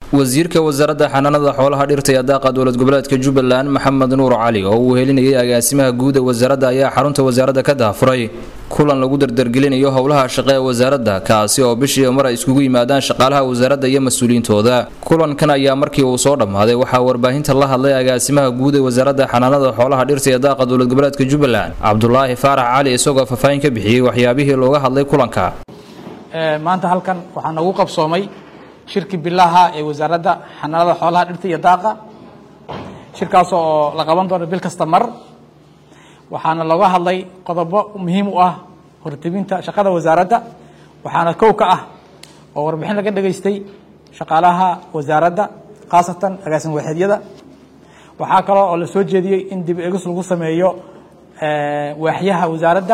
wasiirka wasaaradda xanaanada xoolaha dhirta iyo daaqa dowlad goboleedka Jubbaland Maxamed Nuur Cali oo uu helinayay agaasimaha guud ee wasaaradda ayaa xarunta wasaaradda ka daafuray kulan lagu dardargelinayo howlaha shaqo ee wasaaradda kaasi oo bishii mar ay iskugu yimaadaan shaqaalaha wasaaradda iyo mas'uuliyiintooda. Kulankan ayaa markii uu soo dhamaaday waxa warbaahinta la hadlay agaasimaha guud ee wasaaradda xanaanada xoolaha dhirta iyo daaqa dowlad goboleedka Jubbaland Cabdullaahi Faarax Cali isagoo faahfaahin ka bixiyay waxyaabihii looga hadlay kulanka. maanta halkan waxaan ugu qabsoomay shirki bilaha ee wasaaradda xanaanada xoolaha dhirta iyo daaqa shirkaas oo la qaban doono bil kasta mar waxaana looga hadlay qodobo muhiim u ah hortibinta shaqada wasaaradda waxaana koow ka ah oo warbixin laga dhageystay shaqaalaha wasaaradda khaasatan agaasin waaxyada waxaa kale oo la soo jeediyay in dib eegis lagu sameeyo waaxyaha wasaaradda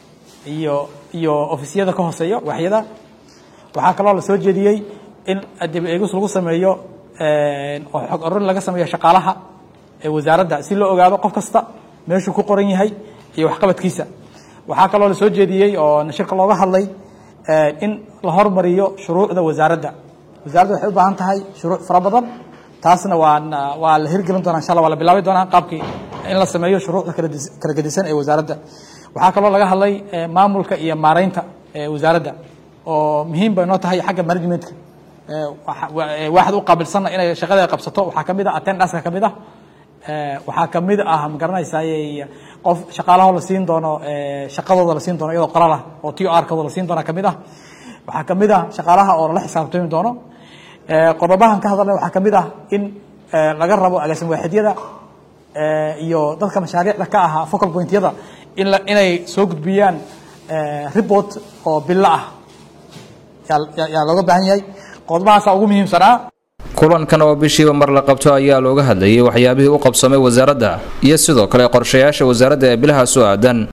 iyo ofisiyada ka hooseeyo waaxyada waxaa kale oo la soo jeediyay in dib eegis lagu sameeyo oo xog ururin laga sameeyo shaqaalaha ee wasaaradda si loo ogaado qof kasta meeshuu ku qoran yahay iyo waxqabadkiisa waxaa kaloo la soo jeediyay oo shirka looga hadlay in la hormariyo shuruucda wasaaradda waxay u baahan tahay shuruuc fara badan taasna waa la hirgelin doonaa insha Allah waa la bilaabi doonaa qaabkii in la sameeyo shuruucda kala gedisan ee wasaaradda waxaa kaloo laga hadlay maamulka iyo maareynta wasaaradda oo muhiim bay noo tahay xagga managementka waaxad u qaabilsan inay shaqada qabsato waxaa kamid ah attendance kamid ah waxaa kamid ah ma garanaysaa qof shaqaalaha la siin doono shaqadooda la siin doono iyadoo qoraal ah oo TR kooda la siin doono kamid ah waxaa kamid ah shaqaalaha oo la xisaabtami doono qodobahan ka hadalay waxaa kamid ah in laga rabo agaasin waaxyada iyo dadka mashaariicda ka ah focal point-yada inay soo gudbiyaan report oo bilo ah yaa looga baahan yahay qodobahaas ugu muhiimsanaa. kulankan oo bishiiba mar la qabto ayaa looga hadlayay waxyaabihii u qabsamay wasaaradda iyo sidoo kale qorshayaasha wasaaradda ee bilaha soo aadan.